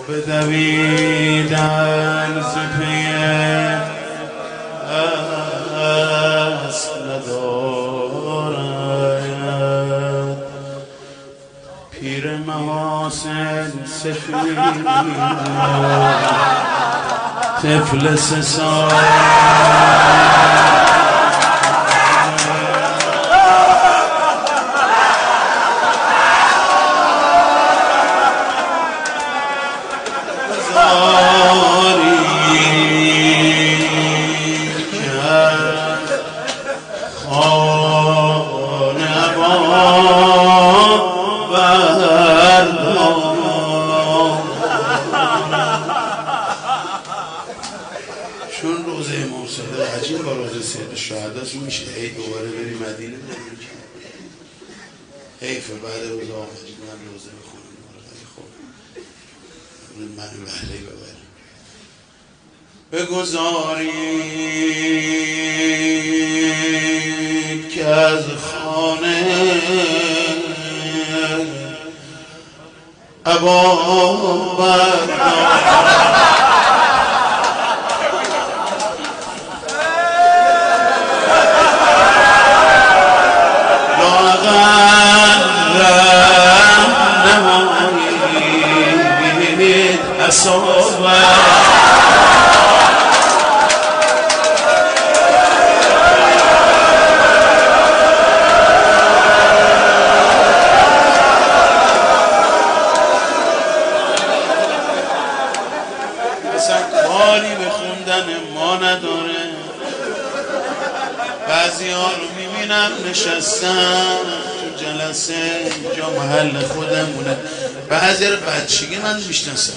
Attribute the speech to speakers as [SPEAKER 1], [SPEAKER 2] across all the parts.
[SPEAKER 1] بدویدن ز پی اصل ندارد پیر محاسن سفید طفل 3 ساله چون روزه امام صادق عجیب با روزه سید شهداست میشه هی دوباره بری مدینه حیفه بعد روزه آمدید من روزه بخونم خب من بهره ببرم بگذارید که از خانه ابا کاری به خوندن ما نداره بعضی ها رو میبینم نشستن تو جلسه اینجا محل خودمونه بعضی رو بچگی من میشناسم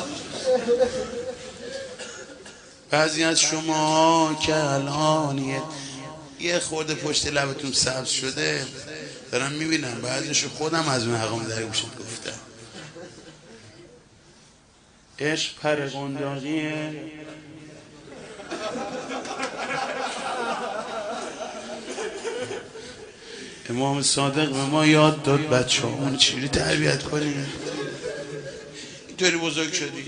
[SPEAKER 1] بعضی از شما که الان یه خورده پشت لبتون سبز شده دارم میبینم بعضیشو خودم از اون حقام در گوشت گفتم عشق پرگنداقیه امام صادق به ما یاد داد بچه همون چجوری تربیت کنیم اینطوری بزرگ شدی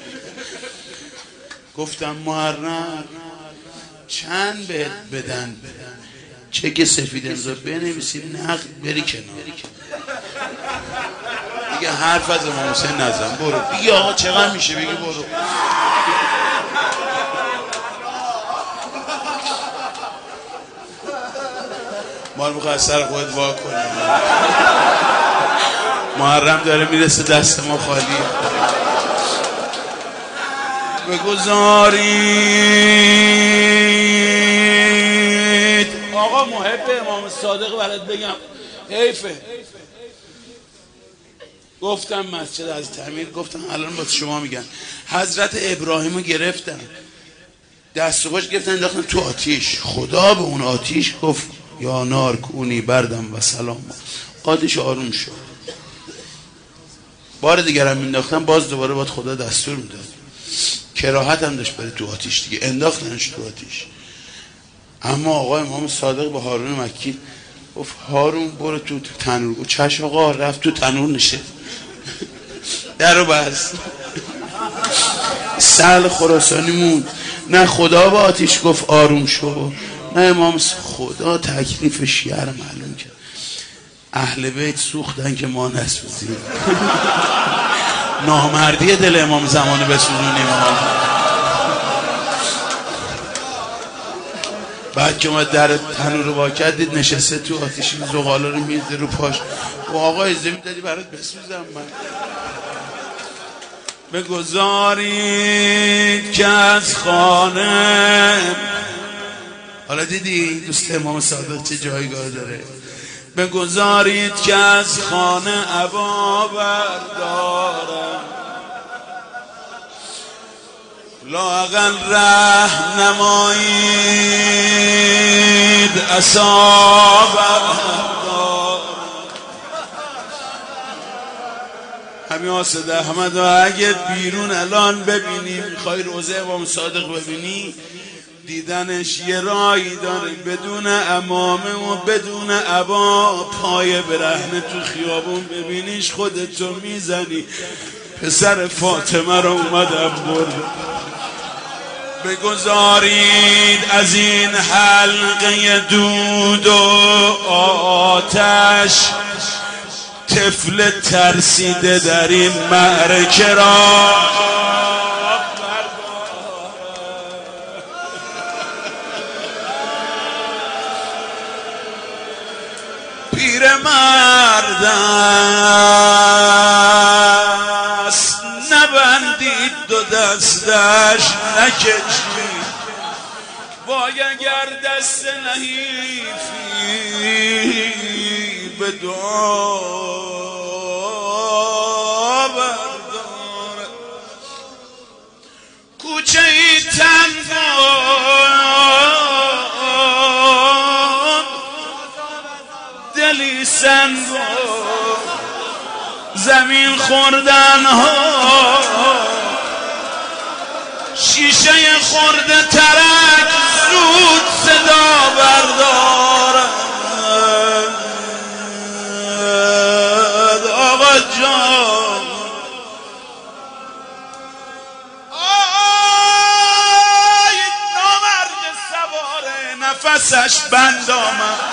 [SPEAKER 1] گفتم محرم چند بهت بدن چک سفید امضا بنویسی نقد بری کنار دیگه حرف از امام حسین نزن برو بگی آقا چقدر میشه بگی برو ما رو میخواه از سر خودت وا کنیم محرم داره میرسه دست ما خالی بگذارید آقا محب امام صادق برات بگم حیفه گفتم مسجد از تعمیر گفتم الان با شما میگن حضرت ابراهیم رو گرفتن دست و پاش گرفتن انداختن تو آتیش خدا به اون آتیش گفت یا نار کونی بردم و سلام آتیش آروم شد بار دیگر هم انداختن باز دوباره باید خدا دستور میداد کراهت هم داشت بره تو آتیش دیگه انداختنش تو آتیش اما آقا امام صادق به هارون مکی گفت هارون برو تو تنور گفت چشم آقا رفت تو تنور نشست در رو بست سهل خراسانی موند نه خدا به آتیش گفت آروم شو نه امام خدا تکلیف شیعه رو معلوم کرد اهل بیت سوختن که ما نسوزیم نامردی دل امام زمانه بسوزونیم بعد که ما در تنور رو وا کردید نشسته تو آتیش زغالا رو میزده رو پاش و آقا اجازه میدادی برات بسوزم من بگذارید که از خانه حالا دیدی دوست امام صادق چه جایگاه داره بگذارید که از خانه ابا بردارم لااقل ره نمایید عصا بردارم همین حاسد احمد و اگه بیرون الان ببینی میخوای روزه امام صادق ببینی دیدنش یه رایی داره بدون عمامه و بدون عبا پای برهنه تو خیابون ببینیش خودتو میزنی پسر فاطمه رو اومدم برد. بگذارید از این حلقه دود و آتش طفل ترسیده در این معرکه را پیرمرد است نبندید دو دستش نکشید، وای اگر دست نحیفی به دعا بردار. کوچه ای تنها دلی سنگ زمین خوردن ها، شیشه خورده ترک زود صدا بردارد. آقا جان آی نامرد سواره نفسش بند آمد.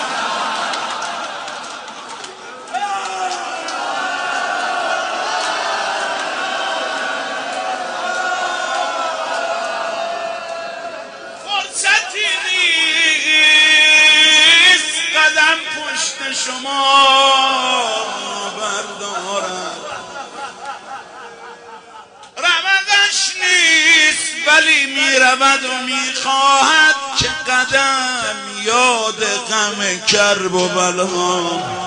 [SPEAKER 1] شما بردارد رمقش نیست ولی میرود و میخواهد که قدم یاد غم کرب و بلا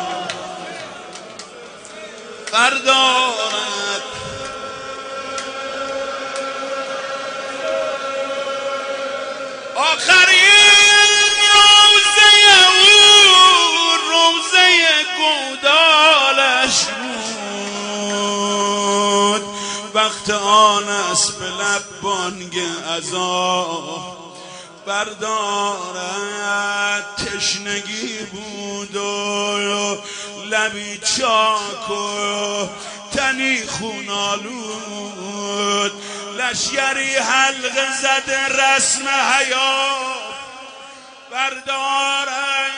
[SPEAKER 1] بردارد. آخرین گودالش بود، وقت آن است به لب بانگ عذاب بردارد. تشنگی بود و لبی چاک و تنی خونالود، لشگری حلقه زده رسم حیات بردارد.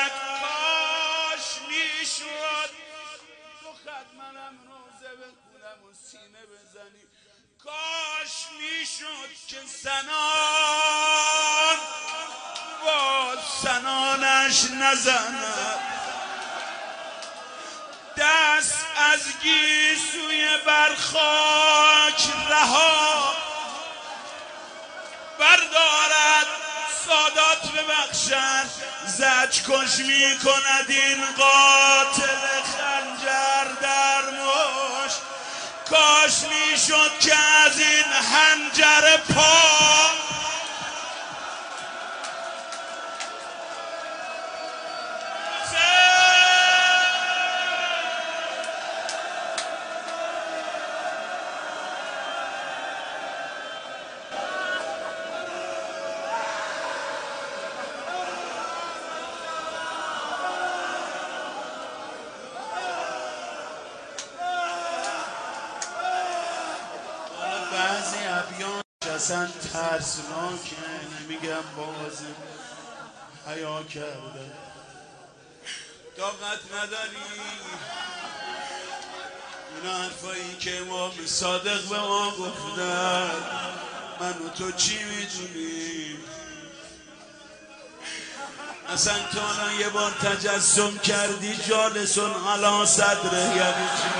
[SPEAKER 1] کاش میشد که سنان با سنانش نزند، دست از گیسوی برخاک رها بردارد. سادات ببخشند زج کش می کند این قاتل خنجر در مشت. کاش میشد که از این خنجر پا بعضی ابیان اصلا ترسناکه، نمیگم باز حیا کرده. طاقت نداری این حرفایی که امام صادق به ما گفتن، من و تو چی میدونیم؟ اصلا تو الان یه بار تجسم کردی جالسون علی صدره یعنی چی؟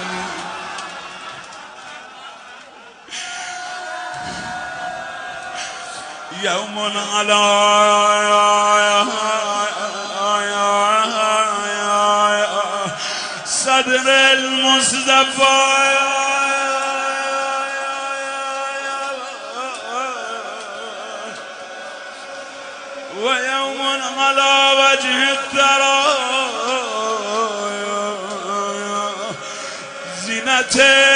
[SPEAKER 1] يوم على صدر المصطفى ويوم على وجه الثرى زينته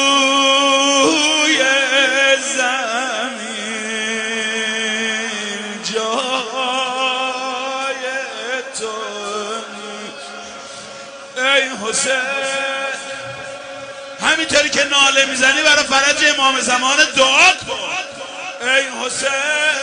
[SPEAKER 1] روی زمین تو. ای حسین همینطوری که ناله میزنی برای فرج امام زمان دعا کن. ای حسین